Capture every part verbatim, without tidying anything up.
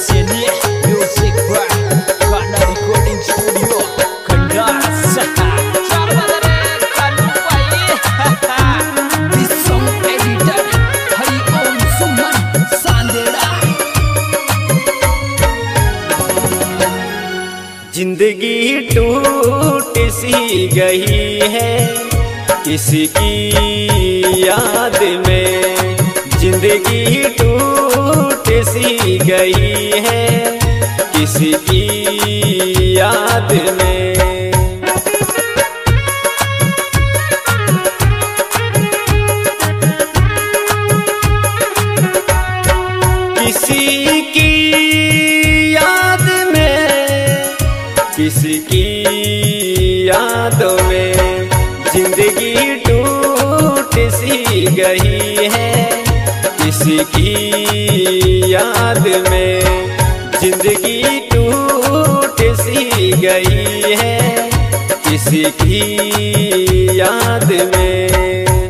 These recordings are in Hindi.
sini music by Karna Recording Studio Kandas. Coba dari kanu bayi. This song editor Hari Om Suman Sandera. जिंदगी टूट सी गई है किसी की याद में, जिंदगी टूट सी गई है किसी की याद में। किसी की याद में, किसी की यादों में जिंदगी टूट सी गई है किसी की याद में, जिंदगी टूट सी गई है किसी की याद में।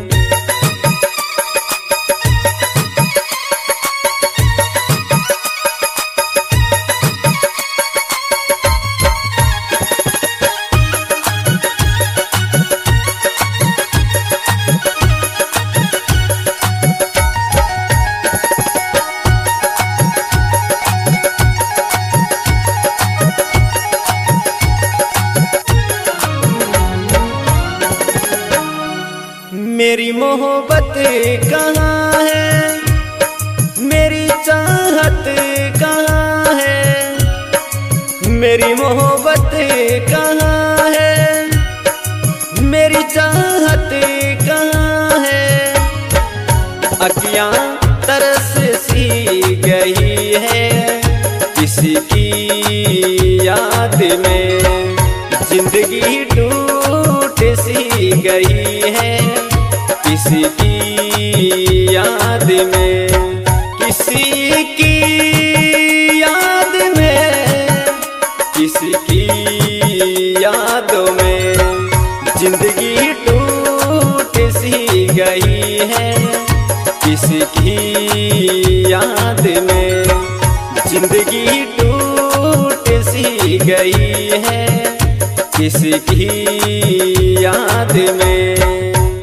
मेरी मोहब्बत कहाँ है, मेरी चाहत कहाँ है, मेरी मोहब्बत कहाँ है, मेरी चाहत कहाँ है। अखियाँ तरस सी गई है किसी की याद में, जिंदगी टूट सी गई है किसी की याद में। किसी की याद में, किसी की यादों में जिंदगी टूट सी गई है किसी की याद में, जिंदगी टूट सी गई है किसी की याद में।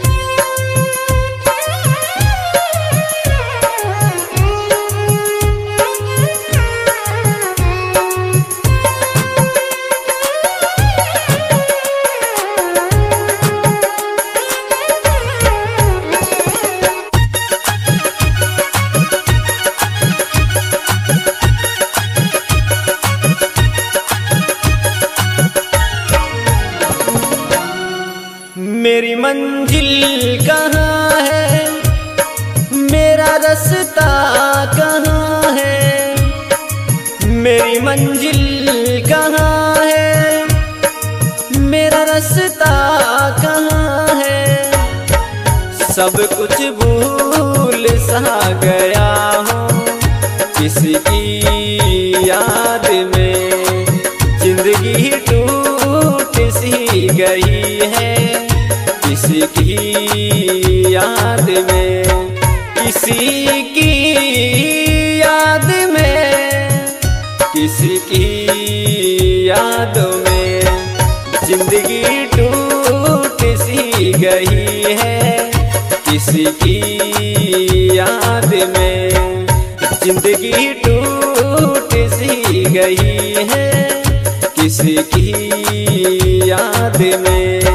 मेरी मंजिल कहाँ है, मेरा रास्ता कहाँ है, मेरी मंजिल कहाँ है, मेरा रास्ता कहाँ है। सब कुछ भूल सा गया हूँ किसी की याद में, जिंदगी टूट सी गई है किसी की याद में। किसी की याद में, किसी की यादों में जिंदगी टूट सी गई है किसी की याद में, जिंदगी टूट सी गई है किसी की याद में।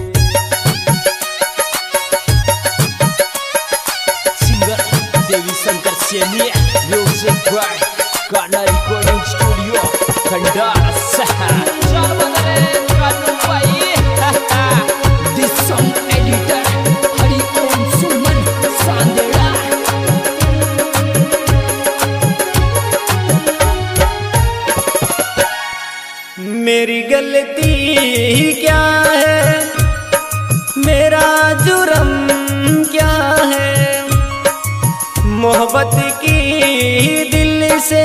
Dewi Shankar Seni music by Karna Recording Studio Kandas. Coba dari kanu bayi. This song editor Hari Om Suman Sandera. मेरी गलती क्या है, मेरा जुर्म क्या है, मोहब्बत की दिल से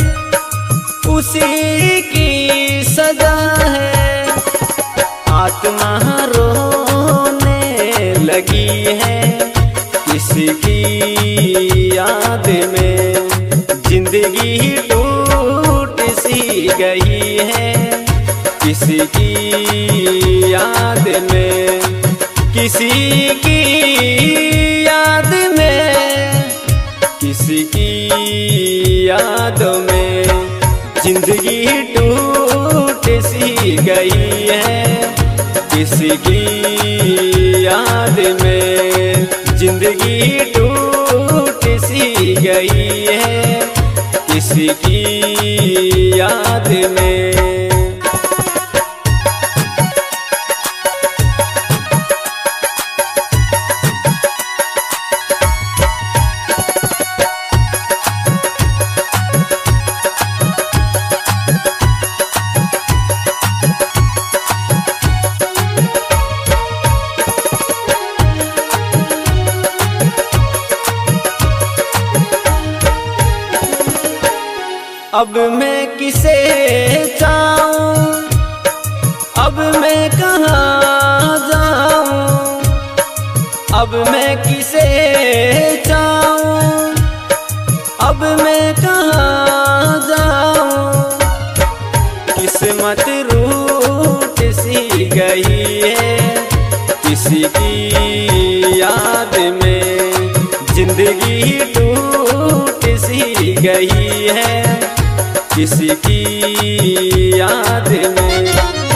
उसी की सजा है। आत्मा रोने लगी है किसी की याद में, जिंदगी टूट गई है किसी की याद में, किसी की याद में, किसी की यादों में जिंदगी टूट सी गई है किसी की याद में, जिंदगी टूट सी गई है किसी की याद में। अब मैं किसे चाहूं, अब मैं कहाँ जाऊं, अब मैं किसे चाहूं, अब मैं कहाँ जाऊं। किस्मत रूठ सी गई है किसी की याद में, जिंदगी टूट सी गई है किसी की याद में।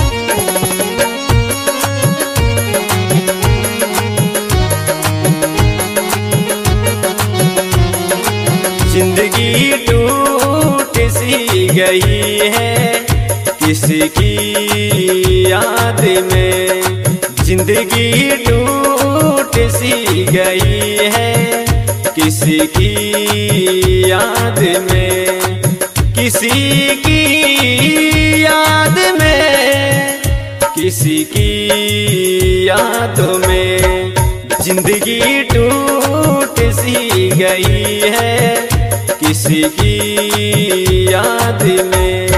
जिंदगी टूट सी गई है किसी की याद में, जिंदगी टूट सी गई है किसी की याद में, किसी की याद में, किसी की यादों में जिंदगी टूट सी गई है किसी की याद में।